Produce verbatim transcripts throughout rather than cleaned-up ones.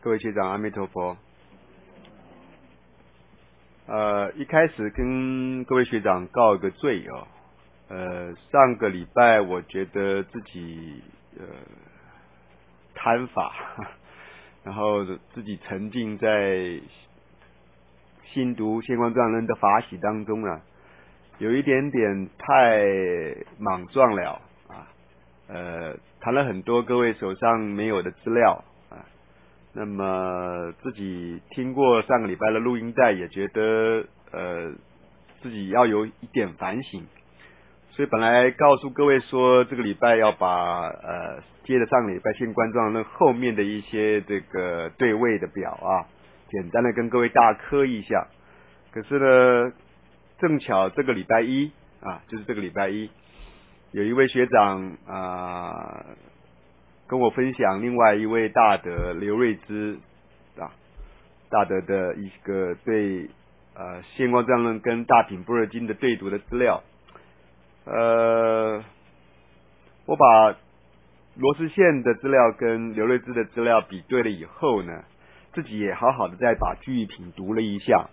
各位学长，阿弥陀佛。呃，一开始跟各位学长告一个罪哦。呃，上个礼拜我觉得自己呃贪法，然后自己沉浸在新读现观藏论的法喜当中啊，有一点点太莽撞了啊。呃，谈了很多各位手上没有的资料。那么自己听过上个礼拜的录音带，也觉得呃自己要有一点反省，所以本来告诉各位说这个礼拜要把呃接着上个礼拜现观藏论后面的一些这个对位的表啊，简单的跟各位大科一下。可是呢，正巧这个礼拜一啊，就是这个礼拜一，有一位学长啊。跟我分享另外一位大德刘瑞芝啊，大德的一个对呃现观藏论跟大品般若经的对读的资料。呃，我把罗斯宪的资料跟刘瑞芝的资料比对了以后呢，自己也好好的再把句意品读了一下。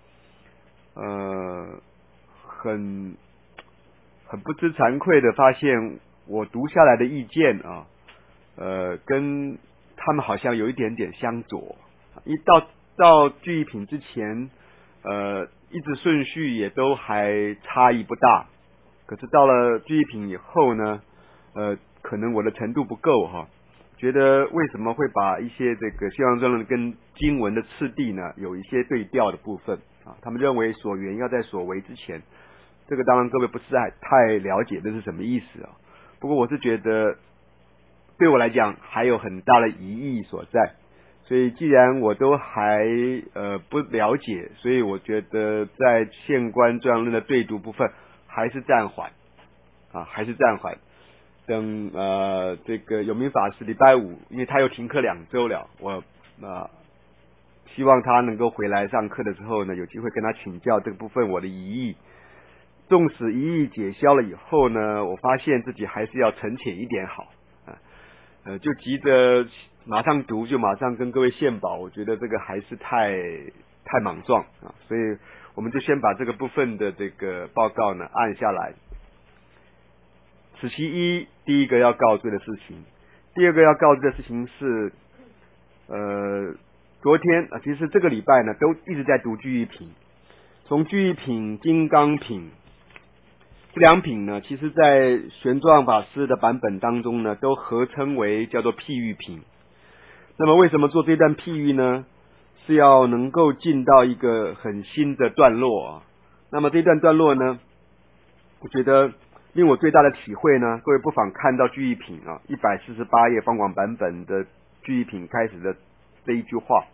呃，很很不知惭愧的发现，我读下来的意见啊。呃，跟他们好像有一点点相左。一到到句意品之前，呃，一直顺序也都还差异不大。可是到了句意品以后呢，呃，可能我的程度不够哈，觉得为什么会把一些这个现观藏论跟经文的次第呢，有一些对调的部分啊？他们认为所缘要在所为之前，这个当然各位不是太太了解这是什么意思啊。不过我是觉得。对我来讲还有很大的疑义所在，所以既然我都还呃不了解，所以我觉得在现观藏论的对读部分还是暂缓啊，还是暂缓。等呃这个有明法师礼拜五，因为他又停课两周了，我啊、呃、希望他能够回来上课的时候呢，有机会跟他请教这个部分我的疑义。纵使疑义解消了以后呢，我发现自己还是要沉潜一点好。呃，就急着马上读，就马上跟各位献宝，我觉得这个还是太太莽撞啊，所以我们就先把这个部分的这个报告呢按下来。此其一，第一个要告知的事情。第二个要告知的事情是，呃，昨天啊，其实这个礼拜呢都一直在读句意品，从句意品、金刚品。这两品呢，其实在玄奘法师的版本当中呢，都合称为叫做譬喻品。那么为什么做这段譬喻呢？是要能够进到一个很新的段落啊。那么这段段落呢，我觉得令我最大的体会呢，各位不妨看到句意品啊，一百四十八页方广版本的句意品开始的这一句话。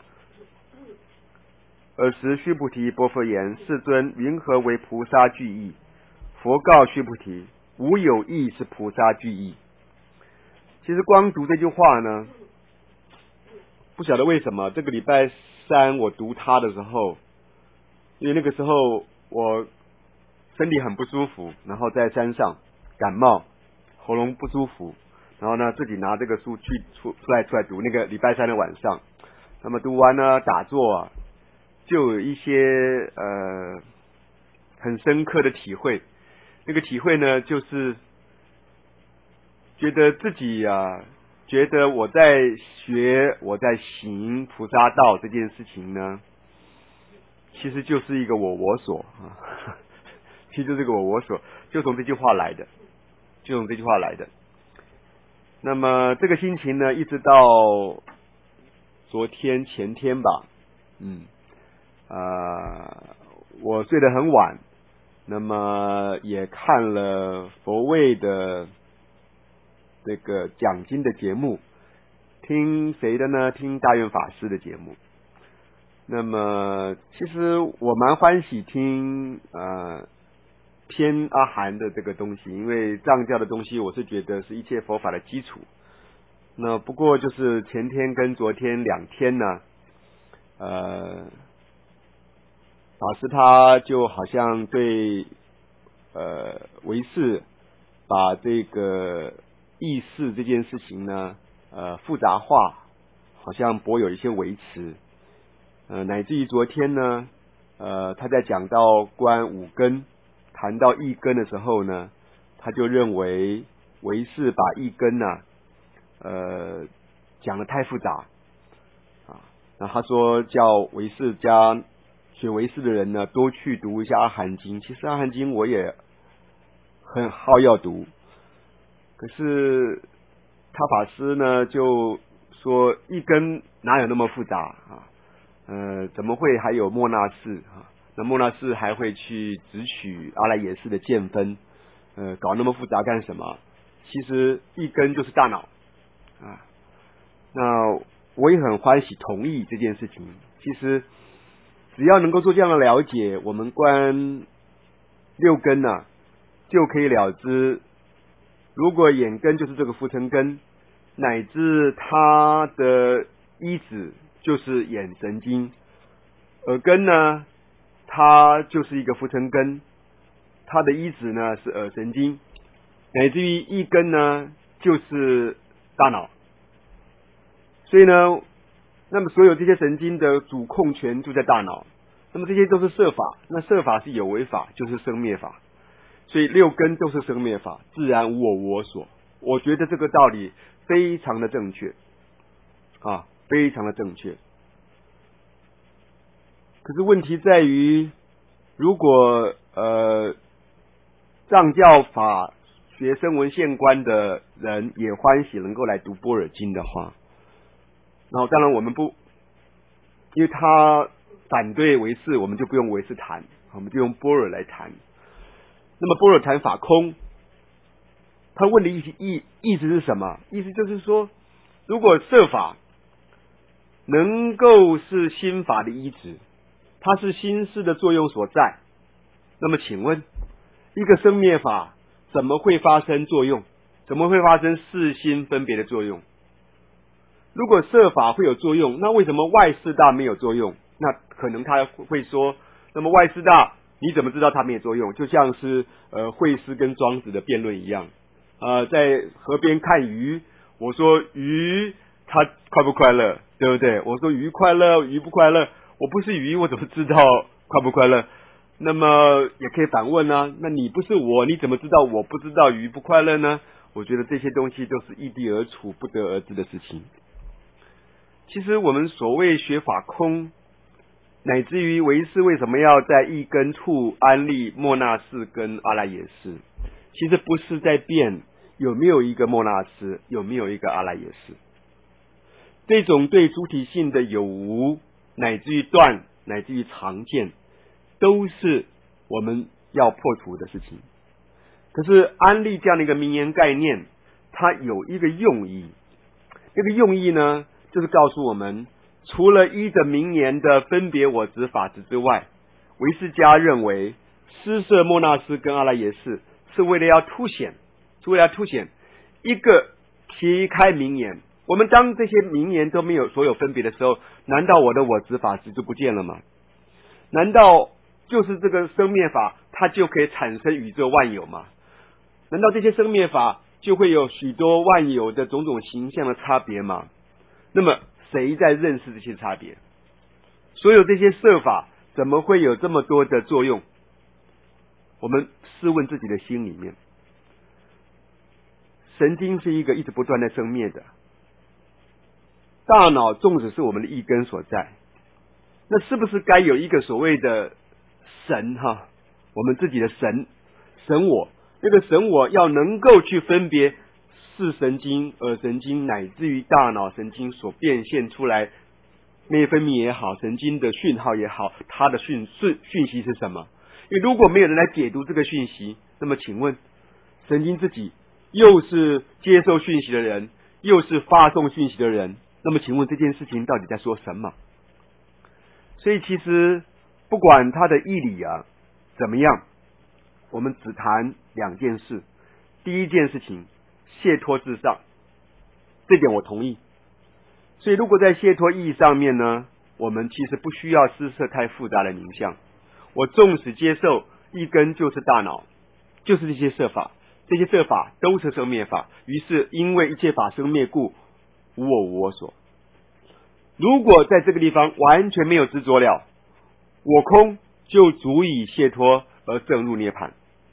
尔时须菩提薄佛言：世尊，云何为菩萨句意？佛告须菩提：无有义是菩萨句意。其实光读这句话呢，不晓得为什么这个礼拜三我读它的时候，因为那个时候我身体很不舒服，然后在山上感冒，喉咙不舒服，然后呢自己拿这个书去出出来出来读。那个礼拜三的晚上，那么读完呢打坐啊，就有一些呃很深刻的体会。那个体会呢，就是觉得自己啊，觉得我在学，我在行菩萨道这件事情呢，其实就是一个我我所啊，其实就是个我我所，就从这句话来的，就从这句话来的。那么这个心情呢，一直到昨天前天吧，嗯啊、呃，我睡得很晚。那么也看了佛位的这个讲经的节目，听谁的呢？听大愿法师的节目。那么其实我蛮欢喜听呃偏阿含的这个东西，因为藏教的东西我是觉得是一切佛法的基础。那不过就是前天跟昨天两天呢，呃法师他就好像对呃唯识把这个意识这件事情呢呃复杂化， 好像颇有一些维持，呃，乃至于昨天呢，呃，他在讲到关五根，谈到一根的时候呢，他就认为唯识把一根呢、啊，呃，讲得太复杂啊。那他说叫唯识家学唯识的人呢，多去读一下阿含经。其实阿含经我也很好要读，可是他法师呢就说一根哪有那么复杂啊？呃，怎么会还有莫那识啊？那莫那识还会去直取阿赖耶识的见分，呃，搞那么复杂干什么？其实一根就是大脑啊。那我也很欢喜同意这件事情。其实只要能够做这样的了解，我们观六根呢、啊，就可以了知，如果眼根就是这个浮尘根，乃至它的依止就是眼神经，耳根呢，它就是一个浮尘根，它的依止呢是耳神经，乃至于一根呢就是大脑。所以呢，那么所有这些神经的主控权就在大脑，那么这些都是摄法，那摄法是有为法，就是生灭法，所以六根都是生灭法，自然无我我所。我觉得这个道理非常的正确啊，非常的正确。可是问题在于，如果呃藏教法学声闻现观的人也欢喜能够来读般若经的话，然后当然我们不，因为他反对唯识，我们就不用唯识谈，我们就用般若来谈。那么般若谈法空，他问的意思意意思是什么？意思就是说，如果摄法能够是心法的依止，它是心识的作用所在，那么请问，一个生灭法怎么会发生作用？怎么会发生识心分别的作用？如果摄法会有作用，那为什么外四大没有作用？那可能他会说，那么外四大你怎么知道它没有作用？就像是呃惠施跟庄子的辩论一样，呃在河边看鱼，我说鱼它快不快乐，对不对？我说鱼快乐，鱼不快乐，我不是鱼，我怎么知道快不快乐？那么也可以反问啊，那你不是我，你怎么知道我不知道鱼不快乐呢？我觉得这些东西都是异地而处、不得而知的事情。其实我们所谓学法空，乃至于唯识为什么要在一根处安立莫那识跟阿赖耶识，其实不是在辩有没有一个莫那识，有没有一个阿赖耶识。这种对主体性的有无，乃至于断，乃至于常见，都是我们要破除的事情。可是安立这样的一个名言概念，它有一个用意，这个用意呢，就是告诉我们，除了依着名言的分别我执法执之外，唯识家认为施摄莫那识跟阿赖耶识是为了要凸显，是为了要凸显一个撇开名言。我们当这些名言都没有所有分别的时候，难道我的我执法执就不见了吗？难道就是这个生灭法它就可以产生宇宙万有吗？难道这些生灭法就会有许多万有的种种形象的差别吗？那么谁在认识这些差别？所有这些摄法怎么会有这么多的作用？我们试问自己的心里面，神经是一个一直不断的生灭的，大脑纵使是我们的一根所在，那是不是该有一个所谓的神哈？我们自己的神神我，那个神我要能够去分别视神经、耳神经乃至于大脑神经所变现出来内分泌也好，神经的讯号也好，它的讯讯讯息是什么？因为如果没有人来解读这个讯息，那么请问神经自己又是接受讯息的人，又是发送讯息的人，那么请问这件事情到底在说什么？所以其实不管它的义理啊怎么样，我们只谈两件事。第一件事情，解脱至上，这点我同意。所以如果在解脱意义上面呢，我们其实不需要施设太复杂的名相。我纵使接受一根就是大脑，就是这些摄法，这些摄法都是生灭法，于是因为一切法生灭故，无我无我所。 如果在这个地方完全没有执着了，我空就足以解脱而证入涅槃。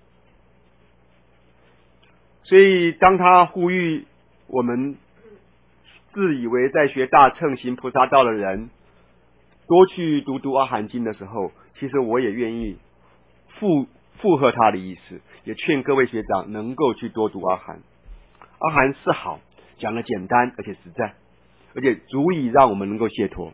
所以当他呼吁我们自以为在学大乘行菩萨道的人多去读读阿含经的时候，其实我也愿意附附和他的意思，也劝各位学长能够去多读阿含。阿含是好，讲的简单而且实在，而且足以让我们能够解脱。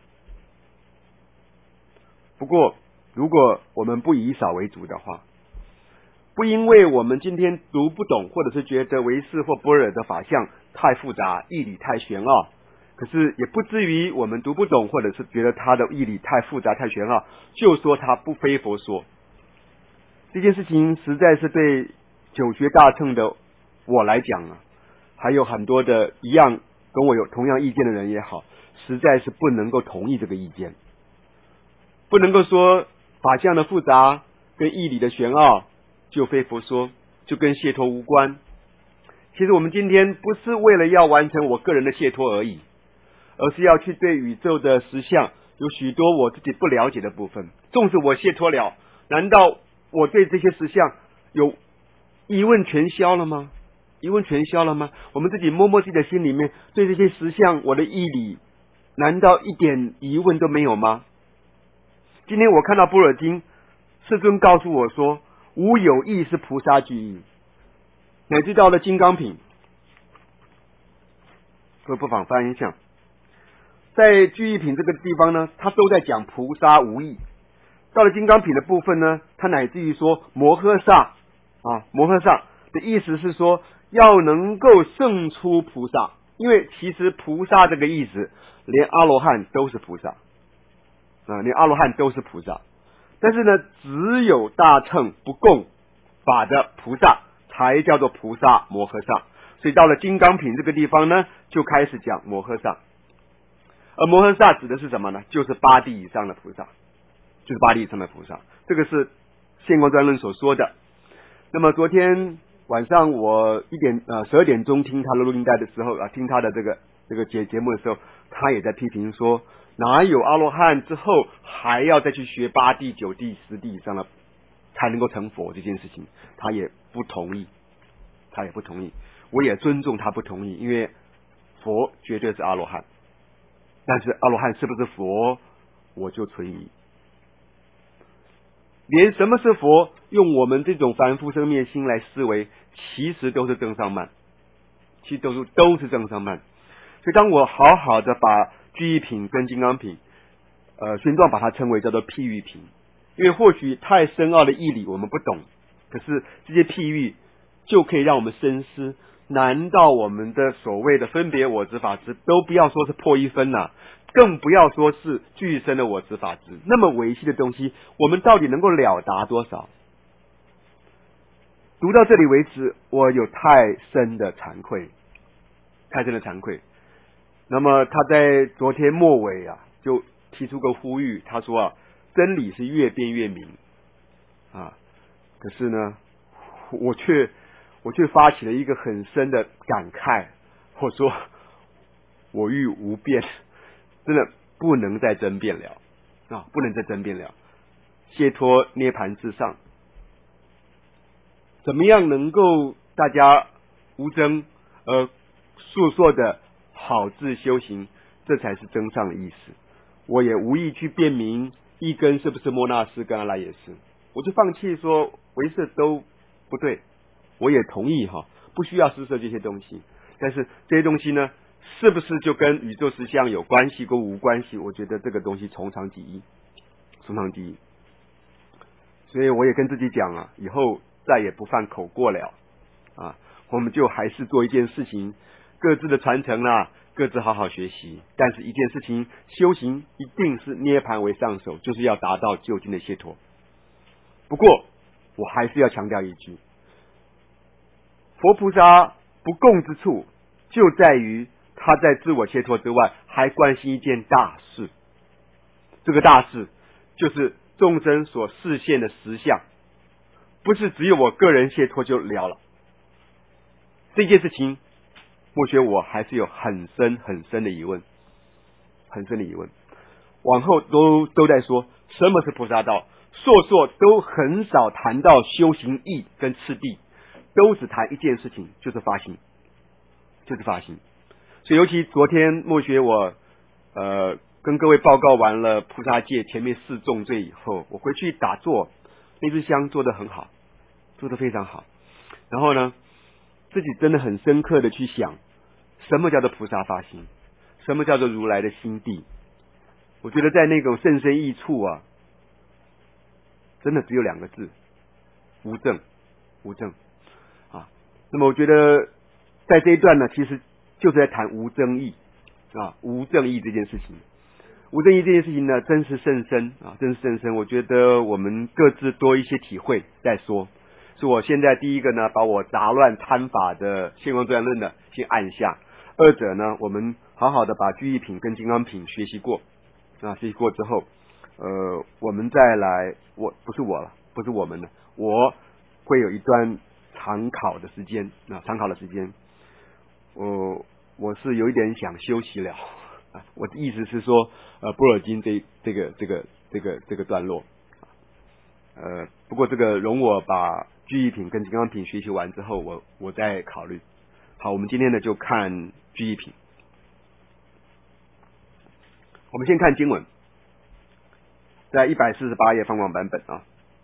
不过如果我们不以少为主的话，不因为我们今天读不懂，或者是觉得唯识或般若的法相太复杂，义理太玄奥，可是也不至于我们读不懂，或者是觉得他的义理太复杂太玄奥，就说他不非佛说。这件事情实在是对久学大乘的我来讲啊，还有很多的一样跟我有同样意见的人也好，实在是不能够同意这个意见，不能够说法相的复杂跟义理的玄奥就非佛说，就跟解脱无关。其实我们今天不是为了要完成我个人的解脱而已，而是要去对宇宙的实相有许多我自己不了解的部分。纵使我解脱了，难道我对这些实相有疑问全消了吗？疑问全消了吗？我们自己摸摸自己的心里面，对这些实相我的义理难道一点疑问都没有吗？今天我看到般若经，世尊告诉我说无有义是菩萨具义，乃至到了金刚品，各位不妨翻一下，在具义品这个地方呢，他都在讲菩萨无义。到了金刚品的部分呢，他乃至于说摩诃萨啊，摩诃萨的意思是说要能够胜出菩萨，因为其实菩萨这个意思连阿罗汉都是菩萨啊，连阿罗汉都是菩萨，但是呢只有大乘不共法的菩萨才叫做菩萨摩诃萨。所以到了金刚品这个地方呢，就开始讲摩诃萨。而摩诃萨指的是什么呢？就是八地以上的菩萨，就是八地以上的菩萨，这个是现光专论所说的。那么昨天晚上我一点呃十二点钟听他的录音带的时候啊，听他的这个这个节节目的时候，他也在批评说，哪有阿罗汉之后还要再去学八地、九地、十地以上的才能够成佛这件事情，他也不同意，他也不同意，我也尊重他不同意，因为佛绝对是阿罗汉，但是阿罗汉是不是佛，我就存疑。连什么是佛，用我们这种凡夫生灭心来思维，其实都是正上慢，其实都是都是正上慢。所以当我好好的把具义品跟金刚品，呃，玄奘把它称为叫做譬喻品，因为或许太深奥的义理我们不懂，可是这些譬喻就可以让我们深思，难道我们的所谓的分别我执法执都不要说是破一分啊，更不要说是具身的我执法执，那么微细的东西我们到底能够了达多少？读到这里为止，我有太深的惭愧，太深的惭愧。那么他在昨天末尾啊，就提出个呼吁，他说啊，真理是越辩越明啊，可是呢，我却我却发起了一个很深的感慨，我说我欲无辩，真的不能再争辩了啊，不能再争辩了，解脱涅槃至上，怎么样能够大家无争而述说的好自修行，这才是真上的意思。我也无意去辩明一根是不是莫那斯跟阿赖耶识，我就放弃说唯识都不对，我也同意哈，不需要施设这些东西，但是这些东西呢，是不是就跟宇宙实相有关系跟无关系？我觉得这个东西从长计议，从长计议。所以我也跟自己讲啊，以后再也不犯口过了啊，我们就还是做一件事情，各自的传承啦、啊，各自好好学习。但是一件事情，修行一定是涅槃为上首，就是要达到究竟的解脱。不过我还是要强调一句，佛菩萨不共之处，就在于他在自我解脱之外，还关心一件大事。这个大事就是众生所示现的实相，不是只有我个人解脱就了了。这件事情，或许我还是有很深很深的疑问。 很深的疑问。往后都都在说什么是菩萨道，硕硕都很少谈到修行义跟次第，都只谈一件事情，就是发心，就是发心。所以尤其昨天默学我呃跟各位报告完了菩萨戒前面四重罪以后，我回去打坐，那支香做得很好，做得非常好。然后呢，自己真的很深刻的去想，什么叫做菩萨发心，什么叫做如来的心地。我觉得在那种甚深益处啊，真的只有两个字：无证，无证啊。那么我觉得在这一段呢，其实就是在谈无争议啊，无正义这件事情。无正义这件事情呢，真是甚深啊，真是甚深。我觉得我们各自多一些体会再说。所以我现在第一个呢，把我杂乱贪法的现光庄严论呢先按下；二者呢，我们好好的把聚义品跟金刚品学习过啊，学习过之后，呃，我们再来，我不是我了，不是我们的，我会有一段常考的时间啊，常考的时间，我我是有一点想休息了啊，我的意思是说，呃，般若经这这个这个这个这个段落，呃，不过这个容我把聚义品跟金刚品学习完之后，我我再考虑。好，我们今天呢就看聚义品。我们先看经文，在一百四十八页放广版本啊。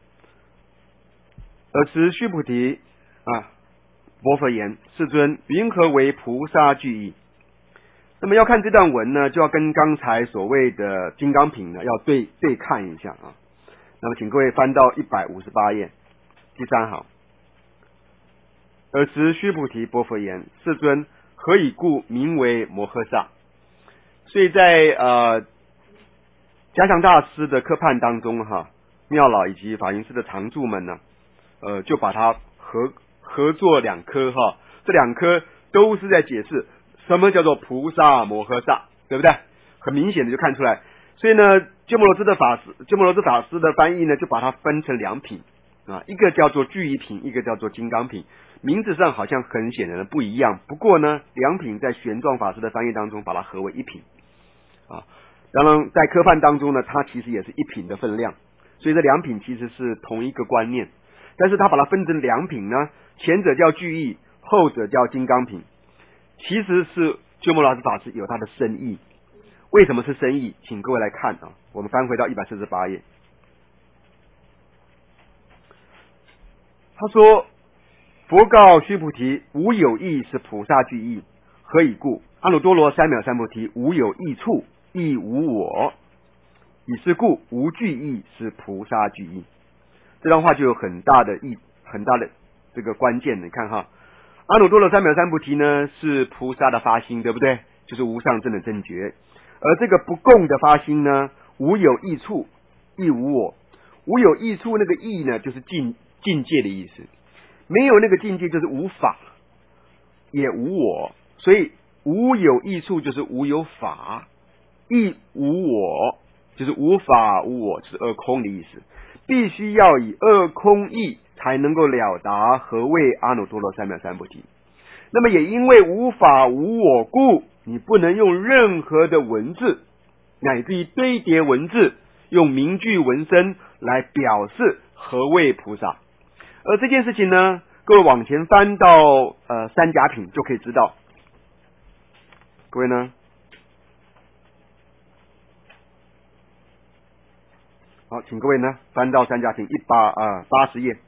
尔时须菩提啊，薄佛言：世尊，云何为菩萨聚义？那么要看这段文呢，就要跟刚才所谓的金刚品呢要对对看一下啊。那么请各位翻到一百五十八页第三行。尔时须菩提薄佛言：世尊，何以故名为摩诃萨？所以在呃嘉祥大师的科判当中哈，妙老以及法云寺的常住们呢，呃就把它合合作两科哈，这两科都是在解释什么叫做菩萨摩诃萨，对不对？很明显的就看出来。所以呢，鸠摩罗什的法师，鸠摩罗什法师的翻译呢，就把它分成两品啊，一个叫做聚义品，一个叫做金刚品。名字上好像很显然的不一样，不过呢，两品在玄奘法师的翻译当中把它合为一品啊。当然，在科判当中呢，它其实也是一品的分量，所以这两品其实是同一个观念，但是他把它分成两品呢，前者叫聚义，后者叫金刚品，其实是鸠摩罗什法师有他的深意。为什么是深意？请各位来看啊，我们翻回到一百四十八页，他说。佛告须菩提：无有义是菩萨聚义，何以故？阿耨多罗三藐三菩提，无有益处，亦无我。以是故，无聚义是菩萨聚义。这段话就有很大的意，很大的这个关键。你看哈，阿耨多罗三藐三菩提呢是菩萨的发心，对不对？就是无上正的正觉。而这个不共的发心呢，无有益处，亦无我。无有益处，那个益呢，就是境境界的意思。没有那个境界就是无法，也无我，所以无有益处就是无有法，亦无我就是无法无我，是二空的意思。必须要以二空义才能够了达何谓阿耨多罗三藐三菩提。那么也因为无法无我故，你不能用任何的文字，乃至于堆叠文字，用名句文身来表示何谓菩萨。而这件事情呢，各位往前翻到呃三甲品就可以知道。各位呢，好，请各位呢翻到三甲品一八啊八十页。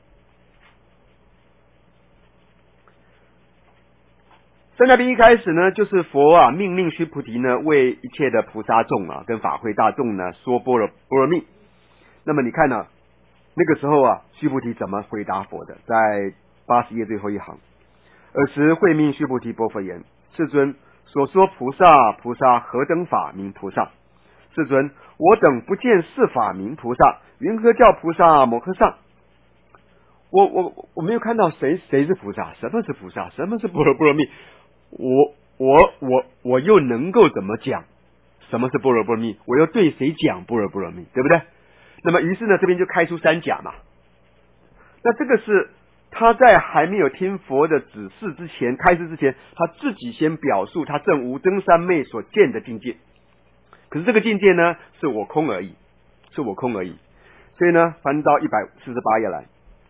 三甲品一开始呢，就是佛啊命令须菩提呢为一切的菩萨众啊跟法会大众呢说般若波罗蜜。那么你看呢？那个时候啊，须菩提怎么回答佛的？在八十页最后一行，尔时会命须菩提薄佛言：世尊，所说菩萨，菩萨何等法名菩萨？世尊，我等不见是法名菩萨，云何叫菩萨摩诃萨？我我我没有看到谁谁是菩萨，什么是菩萨，什么是般若波罗蜜？我我我我又能够怎么讲什么是般若波罗蜜？我又对谁讲般若波罗蜜？对不对？那么于是呢，这边就开出三甲嘛。那这个是他在还没有听佛的指示之前，开示之前，他自己先表述他证无真三昧所见的境界。 可是这个境界呢，是我空而已，是我空而已。所以呢，翻到一百四十八页来。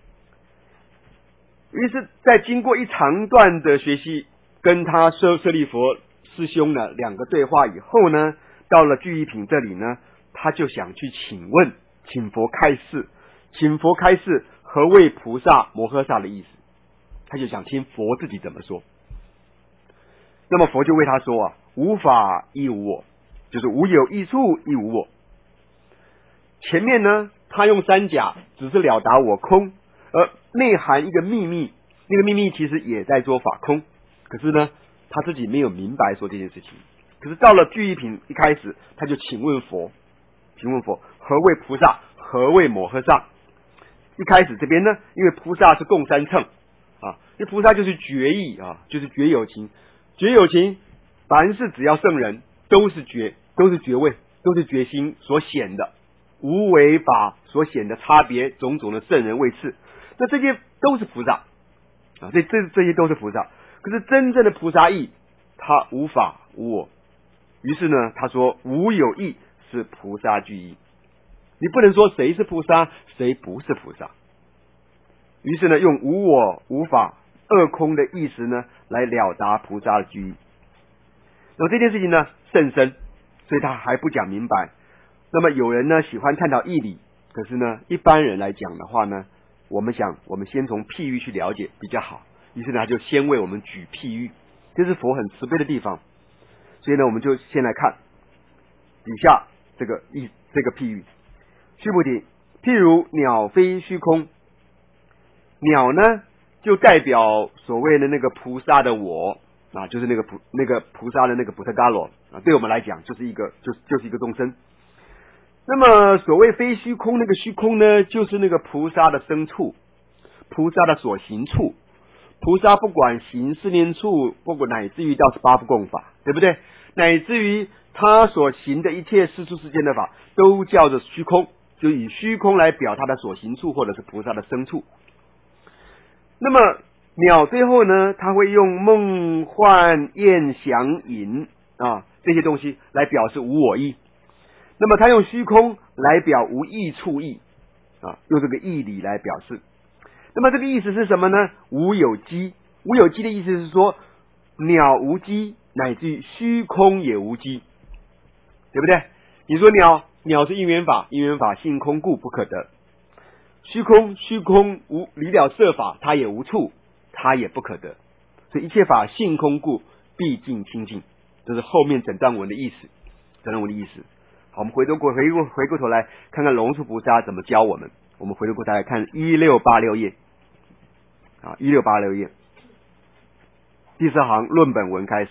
于是，在经过一长段的学习，跟他舍舍利佛师兄呢两个对话以后呢，到了聚义品这里呢，他就想去请问，请佛开示，请佛开示何谓菩萨摩诃萨的意思，他就想听佛自己怎么说。那么佛就为他说啊，无法亦无我，就是无有益处亦无我。前面呢，他用三甲只是了达我空，而内含一个秘密，那个秘密其实也在说法空，可是呢，他自己没有明白说这件事情。可是到了聚义品一开始，他就请问佛，请问佛何谓菩萨，何谓摩诃萨。一开始这边呢，因为菩萨是共三乘啊，因为菩萨就是觉意啊，就是觉有情，觉有情，凡是只要圣人都是觉，都是觉位，都是觉心所显的，无为法所显的差别，种种的圣人位次，那这些都是菩萨啊，这这这些都是菩萨。可是真正的菩萨意，他无法无我，于是呢，他说无有义是菩萨具义。你不能说谁是菩萨，谁不是菩萨。于是呢，用无我、无法、二空的意思呢，来了达菩萨的具义。那么这件事情呢，甚深，所以他还不讲明白。那么有人呢喜欢探讨义理，可是呢，一般人来讲的话呢，我们想，我们先从譬喻去了解比较好。于是呢，他就先为我们举譬喻，这是佛很慈悲的地方。所以呢，我们就先来看底下这个意这个譬喻。须菩提，譬如鸟飞虚空，鸟呢就代表所谓的那个菩萨的我啊，就是那个菩那个菩萨的那个布特伽罗啊，对我们来讲就是一个就就是一个众生。那么所谓非虚空，那个虚空呢，就是那个菩萨的身处，菩萨的所行处。菩萨不管行四念处，不管乃至于到十八部共法，对不对？乃至于他所行的一切世出世间的法，都叫做虚空，就以虚空来表他的所行处，或者是菩萨的身处。那么鸟最后呢，他会用梦幻焰响隐啊这些东西来表示无我意。那么他用虚空来表无益处意啊，用这个义理来表示。那么这个意思是什么呢？无有机，无有机的意思是说，鸟无机，乃至于虚空也无机，对不对？你说鸟，鸟是因缘法，因缘法性空故不可得。虚空，虚空无离了色法，它也无处，它也不可得。所以一切法性空故，毕竟清净，这是后面整段文的意思，整段文的意思。好，我们回头过回过回过头来看看龙树菩萨怎么教我们。我们回头过头来看一六八六页啊，一六八六页第四行论本文开始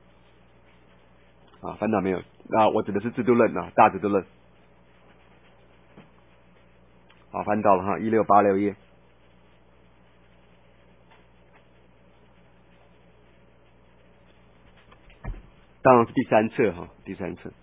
啊，翻到没有？啊，我指的是制度论啊，大制度论。好，翻到了哈，一六八六页。当然是第三册哈，第三册。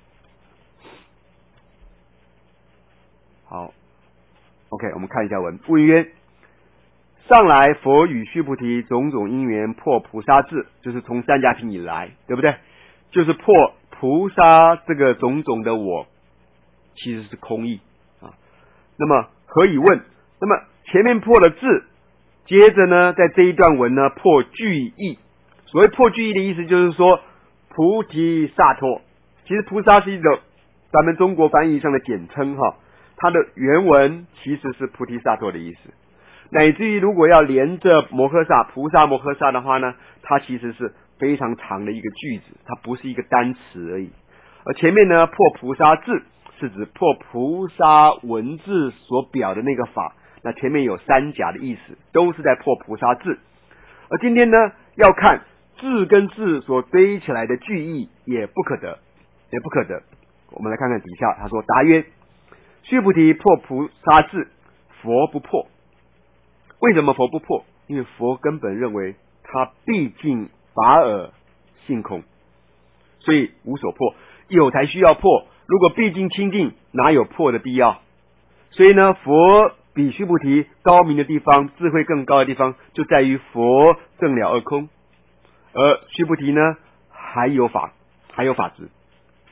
好 ，OK， 我们看一下文。问曰：上来佛与须菩提种种因缘破菩萨智，就是从三迦品以来，对不对？就是破菩萨这个种种的我，其实是空义啊。那么何以问？那么前面破了智，接着呢，在这一段文呢破具义。所谓破具义的意思，就是说菩提萨埵。其实菩萨是一个咱们中国翻译上的简称哈。它的原文其实是菩提萨埵的意思，乃至于如果要连着摩诃萨菩萨摩诃萨的话呢，它其实是非常长的一个句子，它不是一个单词而已。而前面呢破菩萨字是指破菩萨文字所表的那个法，那前面有三甲的意思，都是在破菩萨字。而今天呢要看字跟字所堆起来的句意，也不可得，也不可得。我们来看看底下，他说：答曰，须菩提破菩萨智，佛不破。为什么佛不破？因为佛根本认为他毕竟法尔性空，所以无所破，有才需要破。如果毕竟清净，哪有破的必要？所以呢，佛比须菩提高明的地方，智慧更高的地方，就在于佛证了二空，而须菩提呢还有法，还有法执。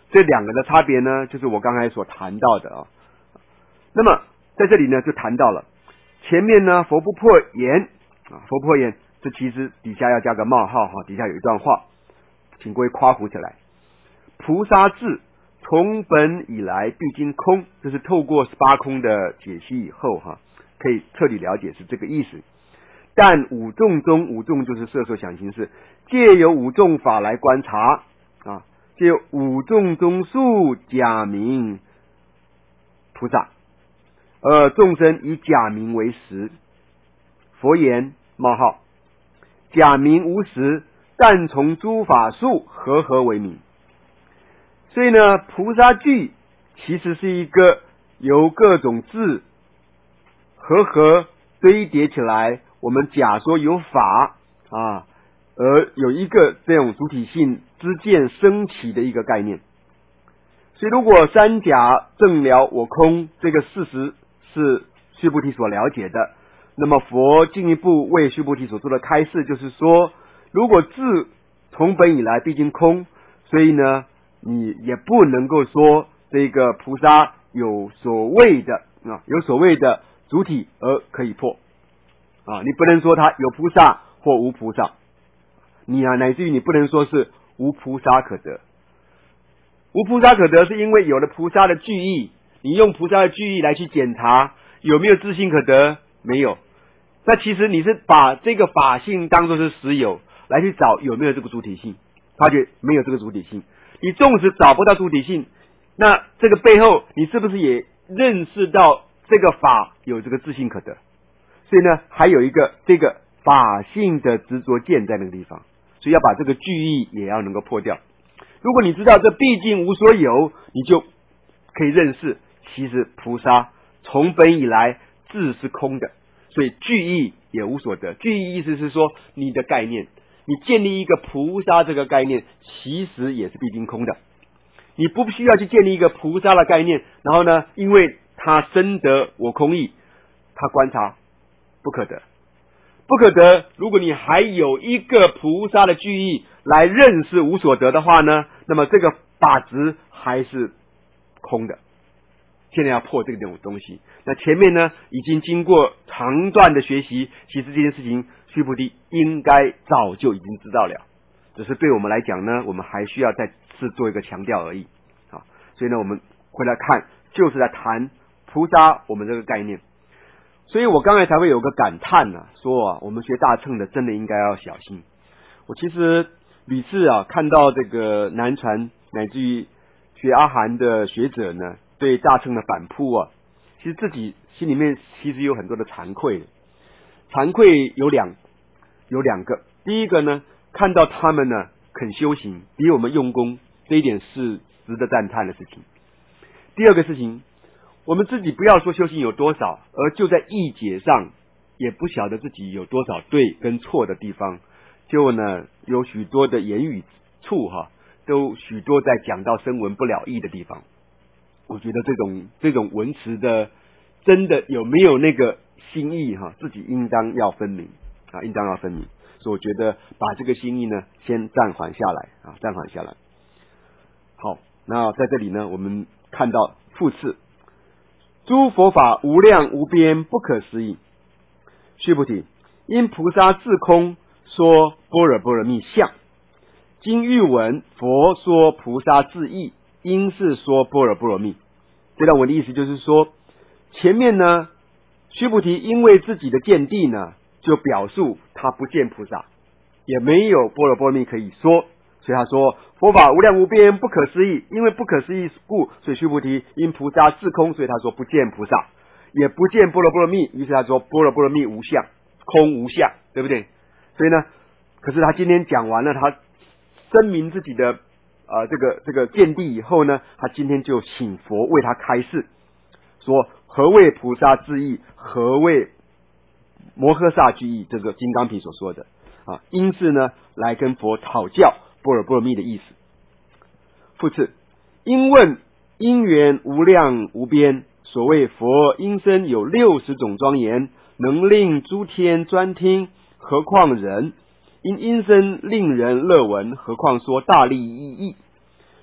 这两个的差别呢，就是我刚才所谈到的啊。那么在这里呢，就谈到了前面呢，佛不破言啊，佛不破言，这其实底下要加个冒号哈，底下有一段话，请各位夸胡起来。菩萨智从本以来毕竟空，这是透过十八空的解析以后哈，可以彻底了解是这个意思。但五众中，五众就是色受想行识，借由五众法来观察啊，借由五众中数假名菩萨，而众生以假名为实。佛言冒号，假名无实，但从诸法数和合为名。所以呢，菩萨句其实是一个由各种字和合堆叠起来，我们假说有法啊，而有一个这种主体性之见升起的一个概念。所以如果三假正了我空这个事实是须菩提所了解的，那么佛进一步为须菩提所做的开示就是说，如果自从本以来毕竟空，所以呢你也不能够说这个菩萨有所谓的啊，有所谓的主体而可以破啊，你不能说他有菩萨或无菩萨，你啊乃至于你不能说是无菩萨可得。无菩萨可得是因为有了菩萨的句意，你用菩萨的句意来去检查有没有自性可得，没有。那其实你是把这个法性当作是实有来去找有没有这个主体性，发觉没有这个主体性。你纵使找不到主体性，那这个背后你是不是也认识到这个法有这个自性可得？所以呢，还有一个这个法性的执着见在那个地方，所以要把这个句意也要能够破掉。如果你知道这毕竟无所有，你就可以认识其实菩萨从本以来自是空的，所以句意也无所得。句意意思是说你的概念，你建立一个菩萨这个概念其实也是毕竟空的，你不需要去建立一个菩萨的概念，然后呢因为他深得我空义，他观察不可得，不可得。如果你还有一个菩萨的句意来认识无所得的话呢，那么这个法执还是空的。现在要破这种东西，那前面呢已经经过长段的学习，其实这件事情须菩提应该早就已经知道了，只是对我们来讲呢，我们还需要再次做一个强调而已啊。所以呢，我们回来看，就是在谈菩萨我们这个概念。所以我刚才才会有个感叹啊，说啊，我们学大乘的真的应该要小心。我其实屡次啊看到这个南传乃至于学阿含的学者呢，对大乘的反扑啊，其实自己心里面其实有很多的惭愧。惭愧有两有两个，第一个呢，看到他们呢肯修行，比我们用功，这一点是值得赞叹的事情。第二个事情，我们自己不要说修行有多少，而就在义解上也不晓得自己有多少对跟错的地方，就呢有许多的言语处哈，都许多在讲到声闻不了义的地方。我觉得这种这种文词的真的有没有那个心意哈，自己应当要分明啊，应当要分明。所以我觉得把这个心意呢先暂缓下来啊，暂缓下来。好，那在这里呢，我们看到复次，诸佛法无量无边不可思议。须菩提，因菩萨自空说般若波罗蜜相，今欲闻佛说菩萨自义，应是说般若波罗蜜。这段文的意思就是说，前面呢须菩提因为自己的见地呢，就表述他不见菩萨，也没有般若波罗蜜可以说，所以他说佛法无量无边不可思议。因为不可思议故，所以须菩提因菩萨自空，所以他说不见菩萨，也不见般若波罗蜜，于是他说般若波罗蜜无相，空无相，对不对？所以呢，可是他今天讲完了，他声明自己的呃这个这个见地以后呢，他今天就请佛为他开示，说何谓菩萨自义，何谓摩诃萨居易，这个金刚品所说的啊，因是呢来跟佛讨教般若波罗蜜的意思。复次，因问因缘无量无边，所谓佛因身有六十种庄严，能令诸天专听，何况人？因因身令人乐闻，何况说大利益义？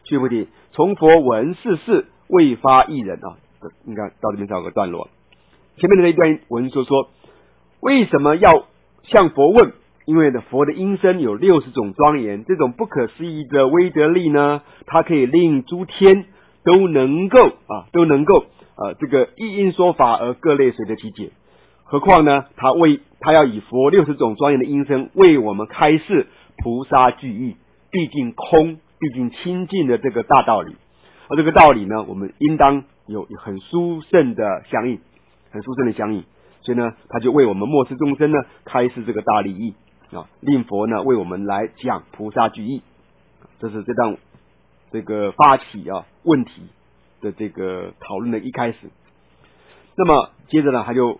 却不听。从佛闻世事，未发一人啊。应该到这边才有个段落。前面的那一段文说说，为什么要向佛问？因为呢，佛的音声有六十种庄严，这种不可思议的威德力呢，它可以令诸天都能够啊，都能够呃，这个一因说法而各类随着其解。何况呢，他为他要以佛六十种庄严的音声为我们开示菩萨具义，毕竟空，毕竟清净的这个大道理。而这个道理呢，我们应当有很殊胜的相应，很殊胜的相应。所以呢，他就为我们末世众生呢开示这个大利益啊，令佛呢为我们来讲菩萨具义。这是这段这个发起啊问题的这个讨论的一开始。那么接着呢，他就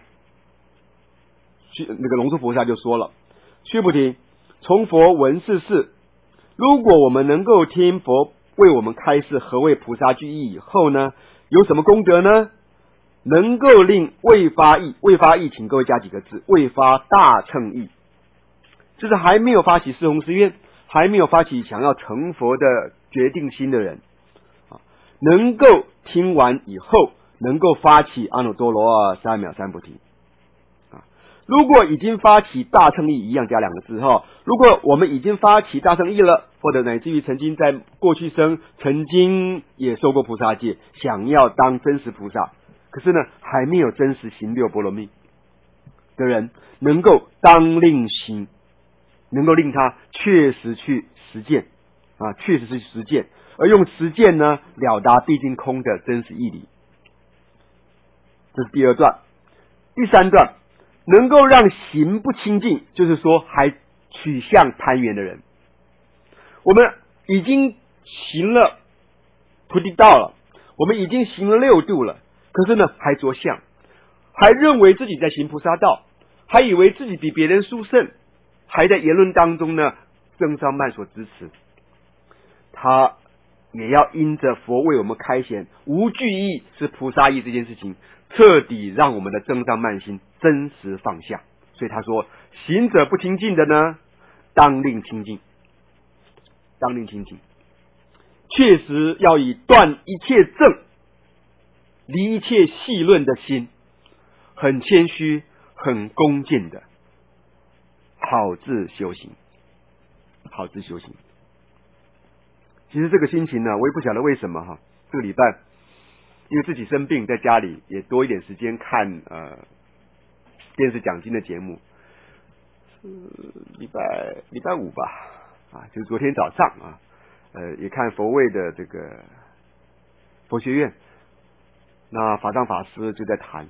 那个龙树菩萨就说了：须菩提，从佛闻世事，如果我们能够听佛为我们开示何谓菩萨具义以后呢，有什么功德呢？能够令未发意，未发意请各位加几个字，未发大乘意，就是还没有发起四弘誓愿，还没有发起想要成佛的决定心的人啊，能够听完以后能够发起阿耨多罗三藐三菩提啊。如果已经发起大乘意，一样加两个字哈。如果我们已经发起大乘意了，或者乃至于曾经在过去生曾经也受过菩萨戒，想要当真实菩萨，可是呢还没有真实行六波罗蜜的人，能够当令行，能够令他确实去实践啊，确实是实践，而用实践呢了达毕竟空的真实义理。这是第二段。第三段，能够让行不清净，就是说还取向攀缘的人，我们已经行了菩提道了，我们已经行了六度了，可是呢还着相，还认为自己在行菩萨道，还以为自己比别人殊胜，还在言论当中呢增上慢所支持。他也要因着佛为我们开显无惧意是菩萨意这件事情，彻底让我们的增上慢心真实放下。所以他说，行者不清净的呢，当令清净，当令清净，确实要以断一切正，离一切细论的心，很谦虚很恭敬的好自修行，好自修行。其实这个心情呢，我也不晓得为什么哈。这个礼拜因为自己生病，在家里也多一点时间看呃电视讲经的节目。是礼拜礼拜五吧，啊，就是昨天早上啊，呃，也看佛卫的这个佛学院，那法藏法师就在谈，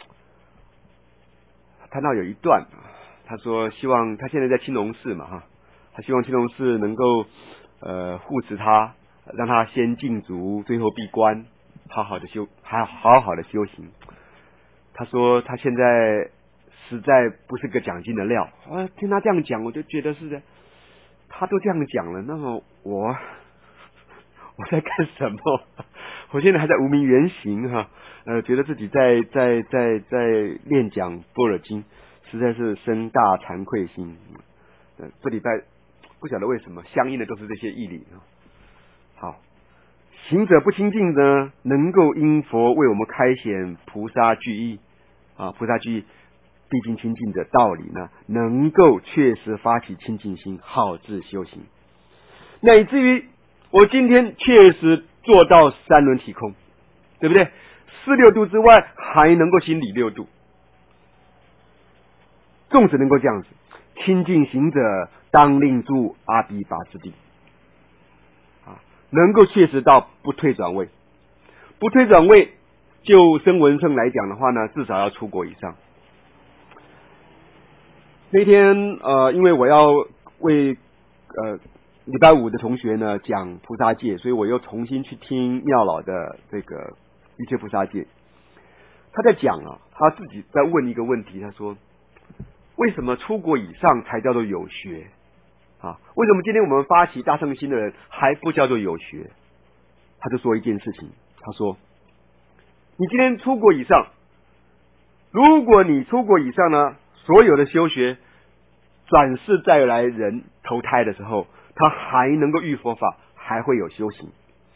谈到有一段啊，他说希望他现在在青龙寺嘛哈，他希望青龙寺能够呃护持他，让他先禁足，最后闭关，好好的修，还好好的修行。他说他现在实在不是个讲经的料，我听他这样讲，我就觉得是的，他都这样讲了，那么我我在干什么？我现在还在无名原形哈，呃，觉得自己在在在在练讲般若经，实在是生大惭愧心。呃，这礼拜不晓得为什么相应的都是这些义理啊。好，行者不清净呢，能够因佛为我们开显菩萨具义啊，菩萨具义毕竟清净的道理呢，能够确实发起清净心，好自修行，乃至于我今天确实做到三轮体空，对不对？四六度之外还能够行理六度，纵使能够这样子，清净行者当令住阿鼻拔之地啊，能够确实到不退转位。不退转位就声闻乘来讲的话呢，至少要出国以上。那天呃，因为我要为呃礼拜五的同学呢讲菩萨戒，所以我又重新去听妙老的这个一切菩萨戒。他在讲啊，他自己在问一个问题，他说为什么出国以上才叫做有学啊？为什么今天我们发起大乘心的人还不叫做有学？他就说一件事情，他说你今天出国以上，如果你出国以上呢，所有的修学转世再来人投胎的时候，他还能够遇佛法，还会有修行。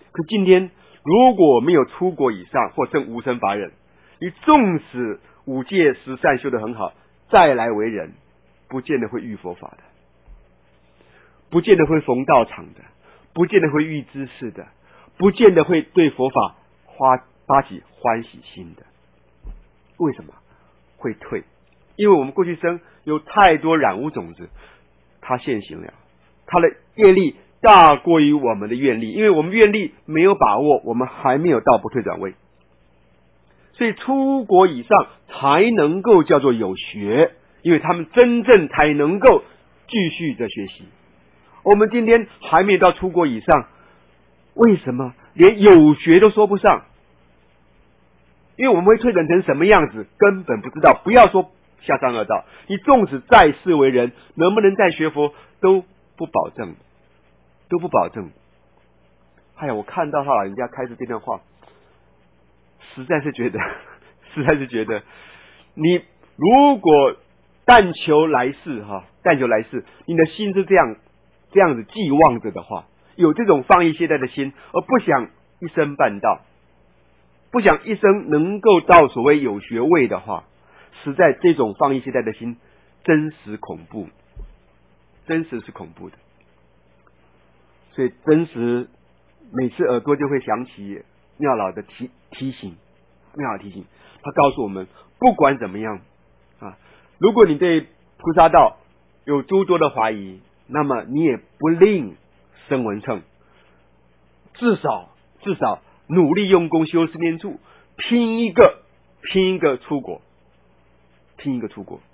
可今天如果没有出国以上或证无生法忍，你纵使五戒十善修得很好，再来为人，不见得会遇佛法的，不见得会逢道场的，不见得会遇知识的，不见得会对佛法发发起欢喜心的。为什么会退？因为我们过去生有太多染污种子，它现行了，它的业力大过于我们的愿力，因为我们愿力没有把握，我们还没有到不退转位，所以出国以上才能够叫做有学，因为他们真正才能够继续的学习。我们今天还没有到出国以上，为什么连有学都说不上？因为我们会退转成什么样子根本不知道，不要说下三恶道，你纵使再世为人，能不能再学佛都不保证，都不保证。哎呀，我看到哈，人家开始这段话，实在是觉得，实在是觉得，你如果但求来世哈，但求来世，你的心是这样这样子寄望着的话，有这种放逸懈怠的心，而不想一生办道，不想一生能够到所谓有学位的话，实在这种放逸懈怠的心真实恐怖，真实是恐怖的。所以真实每次耳朵就会想起妙老的提提醒，妙老提醒他告诉我们，不管怎么样啊，如果你对菩萨道有诸多的怀疑，那么你也不吝声闻乘，至少至少努力用功修十念处，拼一个拼一个出国，拼一个出国。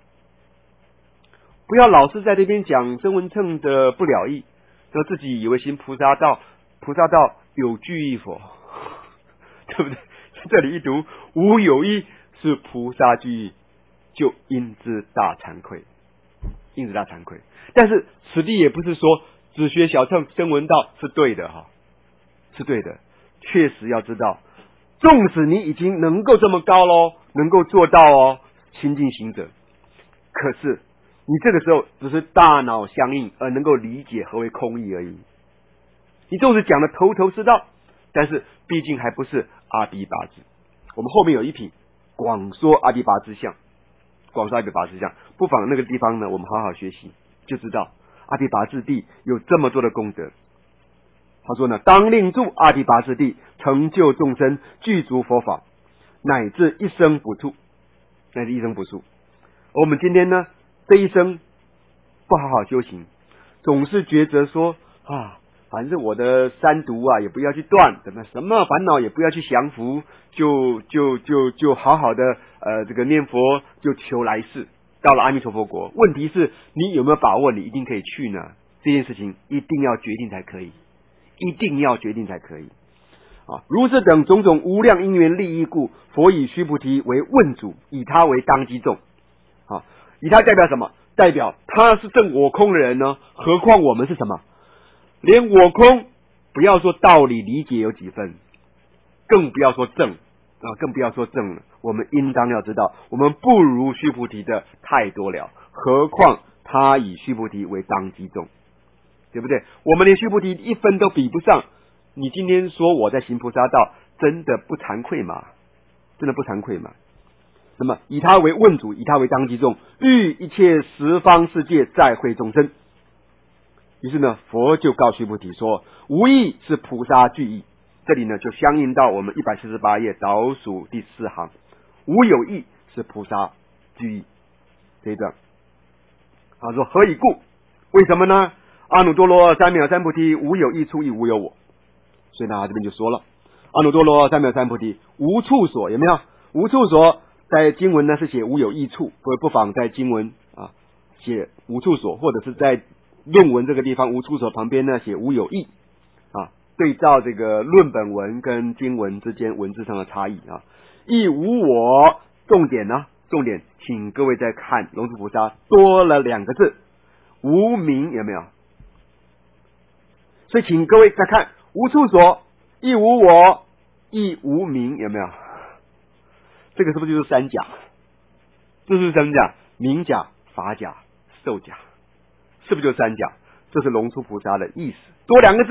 不要老是在这边讲声闻乘的不了义，说自己以为行菩萨道，菩萨道有具义否？对不对？这里一读无有义是菩萨具义，就因之大惭愧，因之大惭愧。但是此地也不是说只学小乘声闻道是对的哈，是对的。确实要知道，纵使你已经能够这么高咯，能够做到哦，亲近行者，可是你这个时候只是大脑相应而能够理解何为空义而已。你纵使讲的头头是道，但是毕竟还不是阿鼻拔智。我们后面有一品广说阿鼻拔智相，广说阿鼻拔智相，不妨那个地方呢，我们好好学习，就知道阿鼻拔智地有这么多的功德。他说呢，当令住阿鼻拔智地，成就众生，具足佛法，乃至一生不处，乃至一生不处。而我们今天呢，这一生不好好修行，总是觉得说啊，反正我的三毒啊也不要去断，怎么什么烦恼也不要去降服，就就就就好好的呃这个念佛，就求来世到了阿弥陀佛国。问题是你有没有把握你一定可以去呢？这件事情一定要决定才可以，一定要决定才可以啊！如是等种种无量因缘利益故，佛以须菩提为问主，以他为当机众啊！以他代表什么？代表他是证我空的人呢，何况我们是什么？连我空不要说道理理解有几分，更不要说正啊，更不要说正了。我们应当要知道，我们不如须菩提的太多了，何况他以须菩提为当机众，对不对？我们连须菩提一分都比不上，你今天说我在行菩萨道，真的不惭愧吗？真的不惭愧吗？那么以他为问主，以他为当机众，欲一切十方世界再会众生。于是呢，佛就告须菩提说，无义是菩萨具义。这里呢就相应到我们一百四十八页倒数第四行，无有义是菩萨具义这一段。他说何以故？为什么呢？阿耨多罗三藐三菩提，无有义处亦无有我。所以呢，他这边就说了，阿耨多罗三藐三菩提无处所，有没有？无处所在经文呢是写无有义处，不不妨在经文啊写无处所，或者是在论文这个地方无处所旁边呢写无有义啊，对照这个论本文跟经文之间文字上的差异啊。亦无我，重点呢，重点，请各位再看龙树菩萨多了两个字，无名，有没有？所以请各位再看无处所，亦无我，亦无名，有没有？这个是不是就是三甲？这是三甲，名甲、法甲、受甲，是不是就是三甲？这是龙树菩萨的意思。多两个字，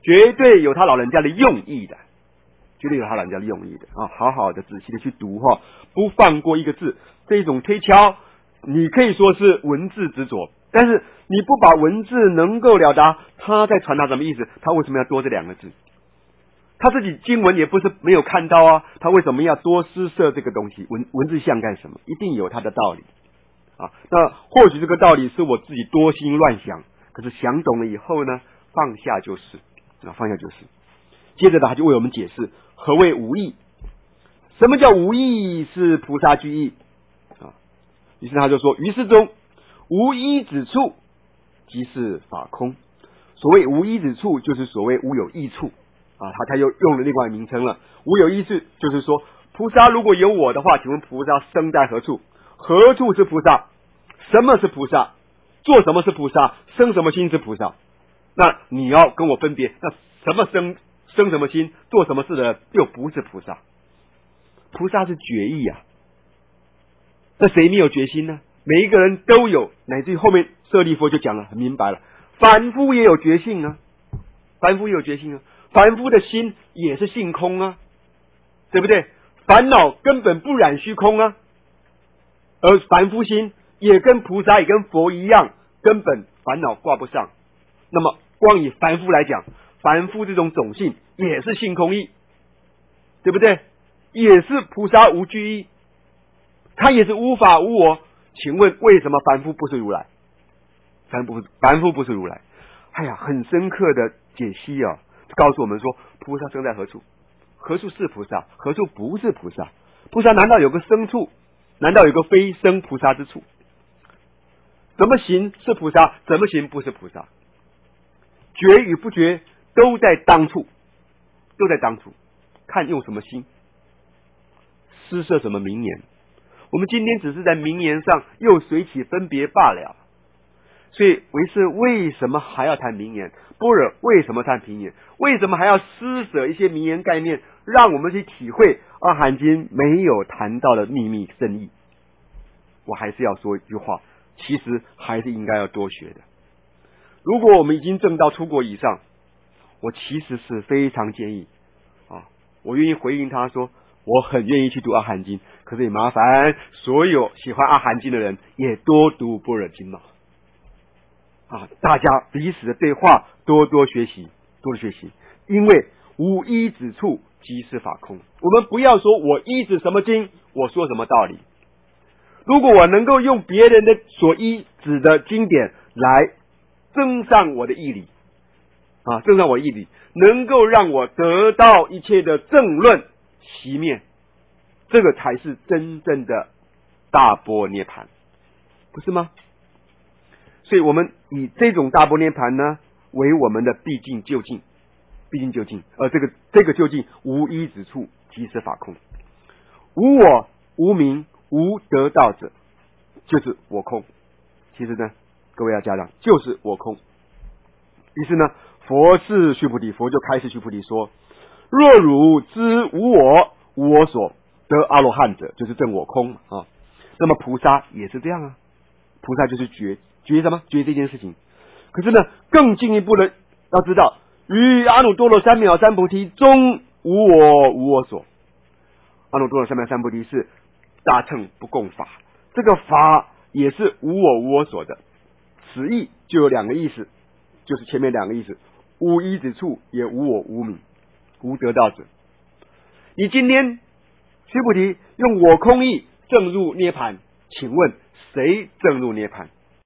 绝对有他老人家的用意的，绝对有他老人家的用意的啊！好好的仔细的去读哈，不放过一个字。这种推敲，你可以说是文字执着，但是你不把文字能够了达他在传达什么意思，他为什么要多这两个字？他自己经文也不是没有看到啊，他为什么要多施设这个东西？文文字像干什么？一定有他的道理啊。那或许这个道理是我自己多心乱想，可是想懂了以后呢，放下就是啊，放下就是。接着他就为我们解释何谓无义。什么叫无义？是菩萨具义啊。于是他就说：于是中无一之处，即是法空。所谓无一之处，就是所谓无有益处啊。他他又用了另外名称了。无有益处，就是说菩萨如果有我的话，请问菩萨生在何处？何处是菩萨？什么是菩萨？做什么是菩萨？生什么心是菩萨？那你要跟我分别，那什么生生什么心，做什么事的人又不是菩萨？菩萨是觉意啊，那谁没有决心呢？每一个人都有，乃至于后面舍利弗就讲了，很明白了，凡夫也有觉性啊，凡夫也有觉性啊，凡夫的心也是性空啊，对不对？烦恼根本不染虚空啊，而凡夫心也跟菩萨也跟佛一样，根本烦恼挂不上。那么光以凡夫来讲，凡夫这种种性也是性空义，对不对？也是菩萨无居义，他也是无法无我。请问为什么凡夫不是如来？凡夫凡夫不是如来？哎呀，很深刻的解析啊，告诉我们说，菩萨生在何处？何处是菩萨？何处不是菩萨？菩萨难道有个生处？难道有个非生菩萨之处？怎么行是菩萨？怎么行不是菩萨？觉与不觉都在当处，都在当处，看用什么心，施设什么名言。我们今天只是在名言上又随起分别罢了。所以唯识为什么还要谈名言？般若为什么谈名言？为什么还要施舍一些名言概念，让我们去体会阿含经没有谈到的秘密深意？我还是要说一句话，其实还是应该要多学的。如果我们已经证到出国以上，我其实是非常建议啊，我愿意回应他说，我很愿意去读阿含经，可是也麻烦所有喜欢阿含经的人也多读般若经嘛。啊，大家彼此的对话，多多学习，多多学习，因为无依之处即是法空。我们不要说我依止什么经，我说什么道理。如果我能够用别人的所依止的经典来增上我的义理，啊，增上我的义理，能够让我得到一切的正论熄灭，这个才是真正的大般涅槃，不是吗？所以我们以这种大般涅槃呢为我们的必经究竟，必经究竟，而这个这个究竟无依之处即是法空，无我无明无得道者，就是我空。其实呢，各位要家长，就是我空。于是呢，佛是须菩提，佛就开示须菩提说：若汝知无我无我所，得阿罗汉者，就是证我空啊。那么菩萨也是这样啊，菩萨就是觉觉什么？觉这件事情。可是呢，更进一步的要知道，于阿耨多罗三藐三菩提中无我无我所。阿耨多罗三藐三菩提是大乘不共法，这个法也是无我无我所的。此意就有两个意思，就是前面两个意思，无依之处也无我无明无得道者。你今天须菩提用我空义证入涅槃，请问谁证入涅槃？